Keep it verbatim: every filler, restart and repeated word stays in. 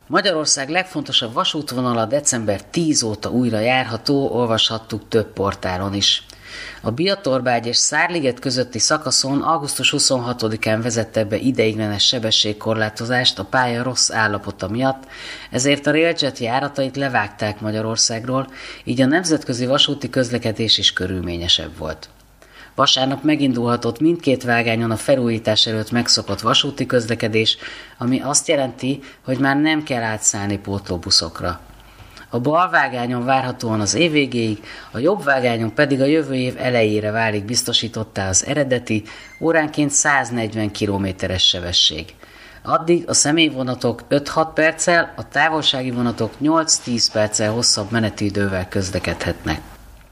Magyarország legfontosabb vasútvonala december tíz óta újra járható, olvashattuk több portálon is. A Biatorbágy és Szárliget közötti szakaszon augusztus huszonhatodikán vezette be ideiglenes sebességkorlátozást a pálya rossz állapota miatt, ezért a Railjet járatait levágták Magyarországról, így a nemzetközi vasúti közlekedés is körülményesebb volt. Vasárnap megindulhatott mindkét vágányon a felújítás előtt megszokott vasúti közlekedés, ami azt jelenti, hogy már nem kell átszállni pótlóbuszokra. A bal vágányon várhatóan az év végéig, a jobb vágányon pedig a jövő év elejére válik biztosítottá az eredeti, óránként száznegyven kilométeres sebesség. Addig a személyvonatok öt-hat perccel, a távolsági vonatok nyolc-tíz perccel hosszabb menetidővel közlekedhetnek.